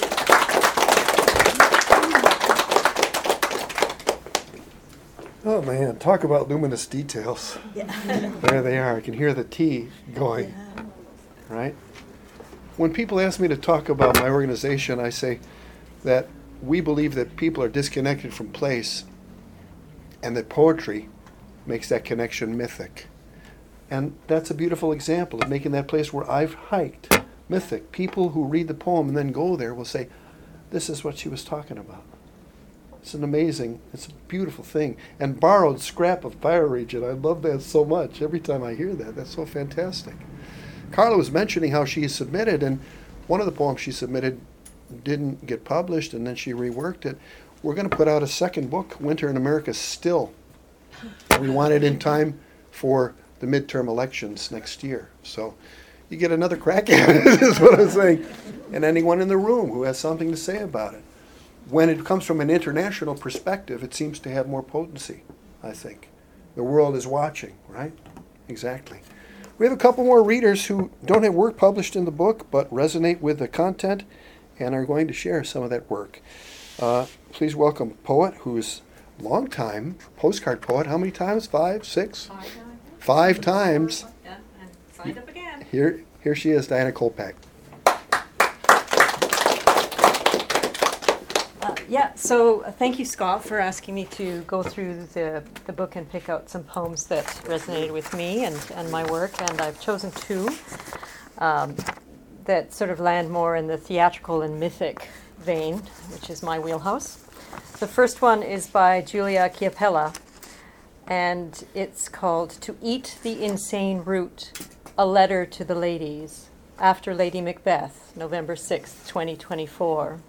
Oh man, talk about luminous details. Yeah. There they are. I can hear the tea going, Yeah. right? When people ask me to talk about my organization, I say that we believe that people are disconnected from place and that poetry makes that connection mythic. And that's a beautiful example of making that place where I've hiked mythic. People who read the poem and then go there will say, this is what she was talking about. It's an amazing, it's a beautiful thing. And borrowed scrap of bioregion. I love that so much. Every time I hear that, that's so fantastic. Carla was mentioning how she submitted, and one of the poems she submitted didn't get published, and then she reworked it. we're going to put out a second book, Winter in America Still. We want it in time for the midterm elections next year. So you get another crack at it, is what I'm saying. And anyone in the room who has something to say about it. When it comes from an international perspective, it seems to have more potency, I think. The world is watching, right? Exactly. We have a couple more readers who don't have work published in the book, but resonate with the content and are going to share some of that work. Uh, please welcome a poet who is a long time postcard poet. How many times? Five, six? Five times. Five times. Yeah, and signed up again. Here, here she is, Diana Kolpak. Uh, yeah, so uh, thank you, Scott, for asking me to go through the, the book and pick out some poems that resonated with me and, and my work. And I've chosen two um, that sort of land more in the theatrical and mythic vein, which is my wheelhouse. The first one is by Julia Chiapella, and it's called To Eat the Insane Root, A Letter to the Ladies, after Lady Macbeth, November sixth, twenty twenty-four.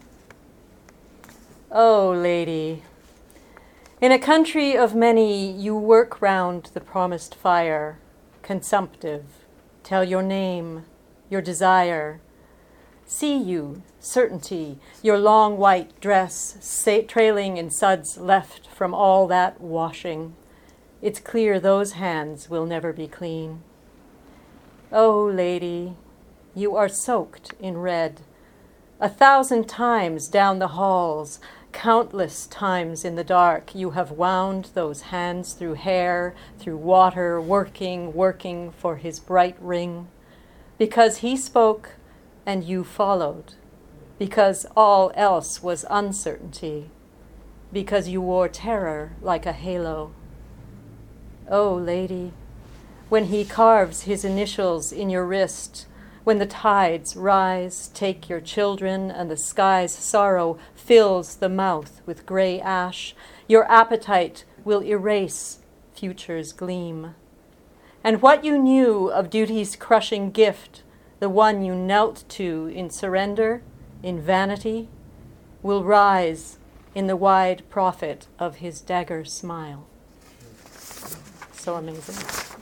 Oh, lady, in a country of many, you work round the promised fire, consumptive, tell your name, your desire. See you, certainty, your long white dress sa- trailing in suds left from all that washing. It's clear those hands will never be clean. Oh, lady, you are soaked in red. A thousand times down the halls, countless times in the dark, you have wound those hands through hair, through water, working, working for his bright ring. Because he spoke and you followed. Because all else was uncertainty. Because you wore terror like a halo. Oh, lady, when he carves his initials in your wrist, when the tides rise, take your children, and the sky's sorrow fills the mouth with gray ash, your appetite will erase future's gleam. And what you knew of duty's crushing gift, the one you knelt to in surrender, in vanity, will rise in the wide profit of his dagger smile. So amazing.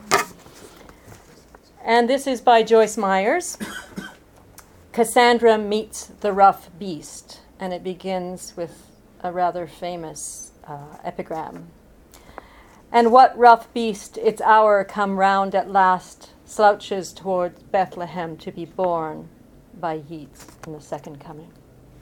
And this is by Joyce Myers. Cassandra Meets the Rough Beast, and it begins with a rather famous uh, epigram. And what rough beast, its hour come round at last, slouches toward Bethlehem to be born by Yeats in the second coming.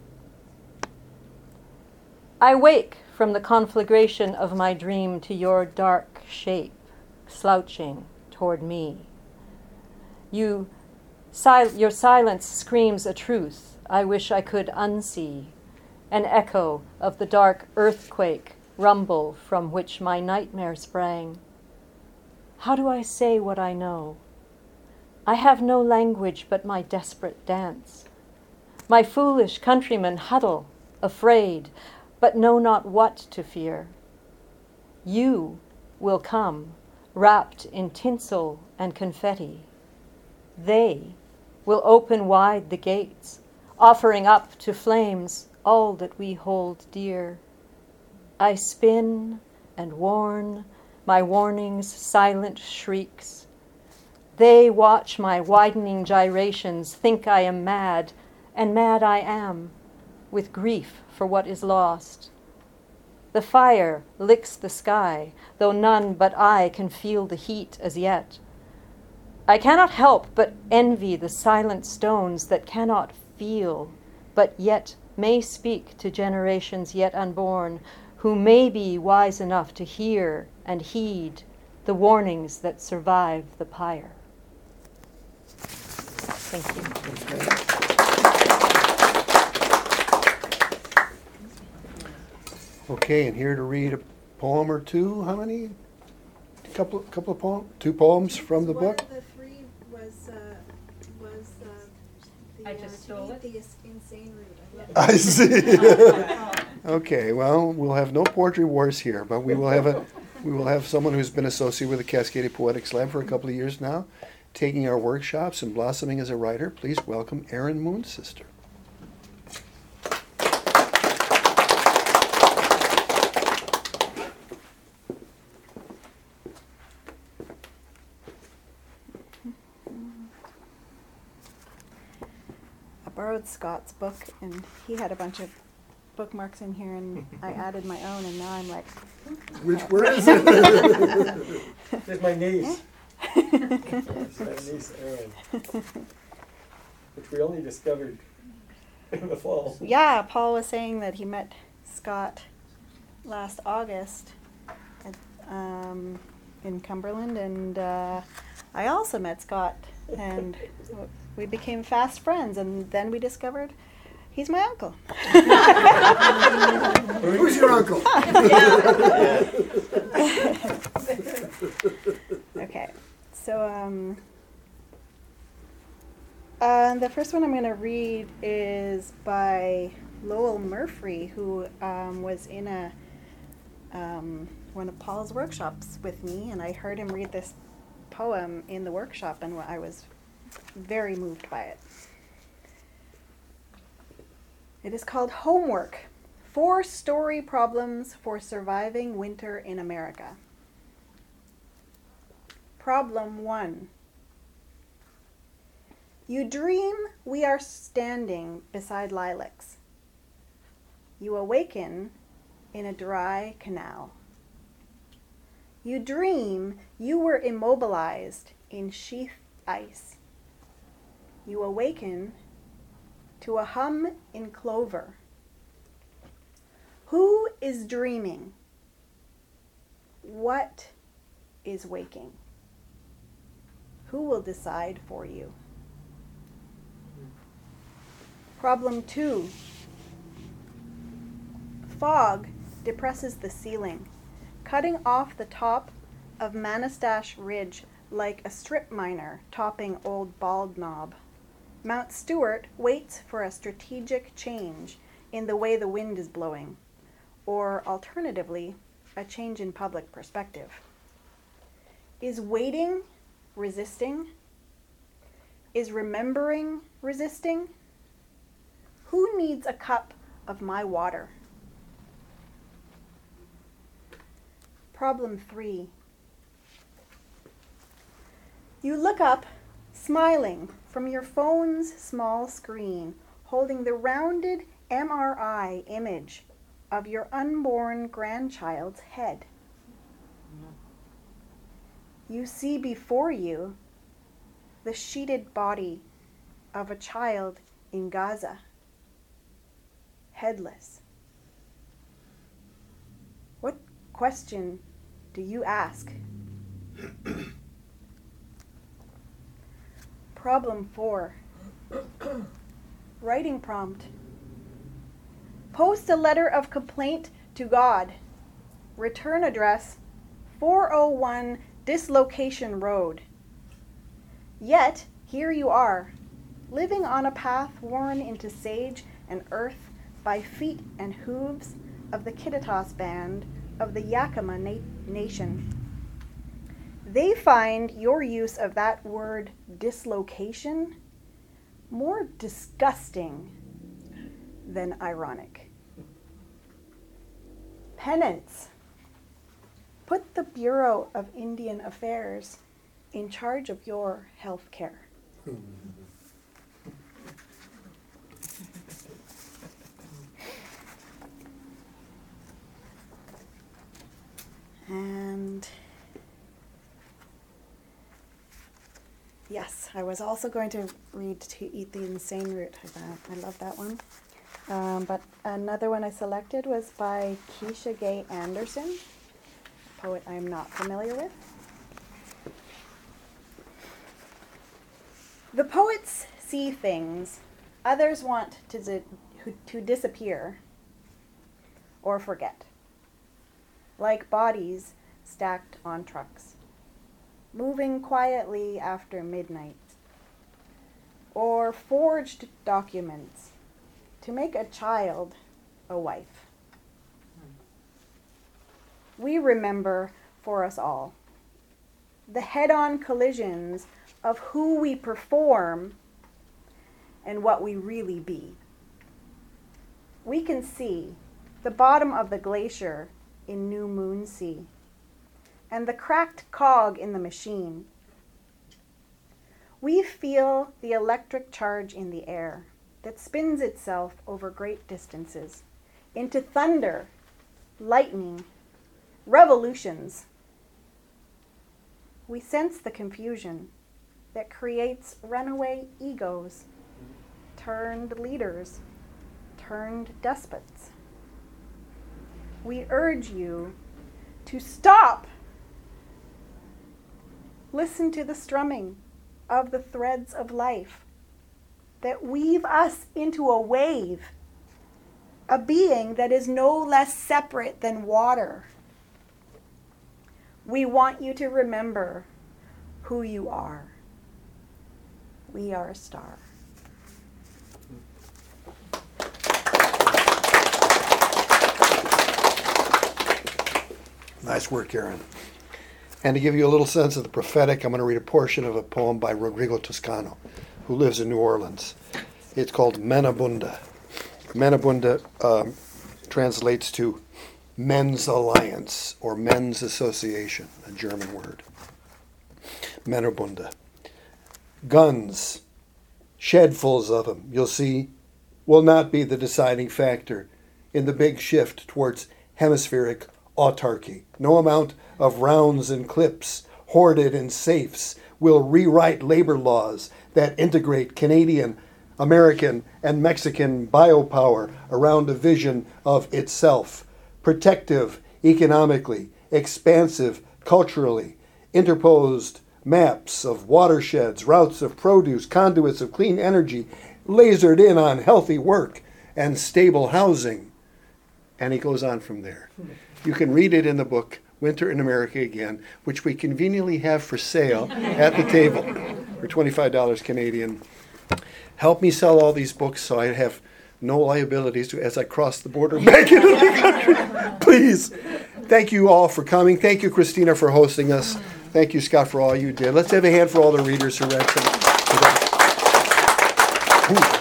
I wake from the conflagration of my dream to your dark shape, slouching toward me. You, sil- your silence screams a truth I wish I could unsee, an echo of the dark earthquake rumble from which my nightmare sprang. How do I say what I know? I have no language but my desperate dance. My foolish countrymen huddle, afraid, but know not what to fear. You will come, wrapped in tinsel and confetti. They will open wide the gates, offering up to flames all that we hold dear. I spin and warn, my warnings silent shrieks. They watch my widening gyrations, think I am mad, and mad I am, with grief for what is lost. The fire licks the sky, though none but I can feel the heat as yet. I cannot help but envy the silent stones that cannot feel, but yet may speak to generations yet unborn, who may be wise enough to hear and heed the warnings that survive the pyre. Thank you. Okay, and here to read a poem or two. How many? A couple, couple of poems? Two poems from the book? One of the three was, uh, was uh, the, I uh, just to stole eat it. the is- insane root. I see. Okay, well, we'll have no poetry wars here, but we will have a we will have someone who's been associated with the Cascadia Poetics Lab for a couple of years now, taking our workshops and blossoming as a writer. Please welcome Erin Moonsister. borrowed Scott's book, and he had a bunch of bookmarks in here, and I added my own, and now I'm like, Which word is it? There's my niece. There's my niece Erin, which we only discovered in the fall. yeah, Paul was saying that he met Scott last August at, um, in Cumberland, and uh, I also met Scott, and w- we became fast friends, and then we discovered he's my uncle. Who's your uncle? Okay, so um, uh, the first one I'm going to read is by Lowell Murphy, who um, was in a um, one of Paul's workshops with me, and I heard him read this poem in the workshop, and I was very moved by it. It is called Homework, Four Story Problems for Surviving Winter in America. Problem one. You dream we are standing beside lilacs. You awaken in a dry canal. You dream you were immobilized in sheath ice. You awaken to a hum in clover. Who is dreaming? What is waking? Who will decide for you? Problem two. Fog depresses the ceiling, cutting off the top of Manistash Ridge like a strip miner topping Old Bald Knob. Mount Stewart waits for a strategic change in the way the wind is blowing, or alternatively, a change in public perspective. Is waiting resisting? Is remembering resisting? Who needs a cup of my water? Problem three. You look up, smiling, from your phone's small screen, holding the rounded M R I image of your unborn grandchild's head. You see before you the sheeted body of a child in Gaza, headless. What question do you ask? Problem four. Writing prompt. Post a letter of complaint to God. Return address four oh one Dislocation Road. Yet, here you are, living on a path worn into sage and earth by feet and hooves of the Kittitas band of the Yakima na- Nation. They find your use of that word dislocation more disgusting than ironic. Penance. Put the Bureau of Indian Affairs in charge of your health care. And yes, I was also going to read To Eat the Insane Root. I, I love that one. Um, but another one I selected was by Keisha Gay Anderson, a poet I am not familiar with. The poets see things others want to, di- to disappear or forget, like bodies stacked on trucks, moving quietly after midnight, or forged documents to make a child a wife. We remember for us all the head-on collisions of who we perform and what we really be. We can see the bottom of the glacier in New Moon Sea and the cracked cog in the machine. We feel the electric charge in the air, that spins itself over great distances, into thunder, lightning, revolutions. We sense the confusion that creates runaway egos, turned leaders, turned despots. We urge you to stop. Listen to the strumming of the threads of life that weave us into a wave, a being that is no less separate than water. We want you to remember who you are. We are a star. Nice work, Aaron. And to give you a little sense of the prophetic, I'm going to read a portion of a poem by Rodrigo Toscano, who lives in New Orleans. It's called Menabunda. Menabunda um, translates to Men's Alliance or Men's Association, a German word. Menabunda. Guns, shedfuls of them, you'll see, will not be the deciding factor in the big shift towards hemispheric autarky. No amount of rounds and clips hoarded in safes will rewrite labor laws that integrate Canadian, American, and Mexican biopower around a vision of itself. Protective economically, expansive culturally, interposed maps of watersheds, routes of produce, conduits of clean energy, lasered in on healthy work and stable housing. And he goes on from there. You can read it in the book, Winter in America Again, which we conveniently have for sale at the table for twenty-five dollars Canadian. Help me sell all these books so I have no liabilities as I cross the border back into the country. Please. Thank you all for coming. Thank you, Christina, for hosting us. Thank you, Scott, for all you did. Let's have a hand for all the readers who read tonight.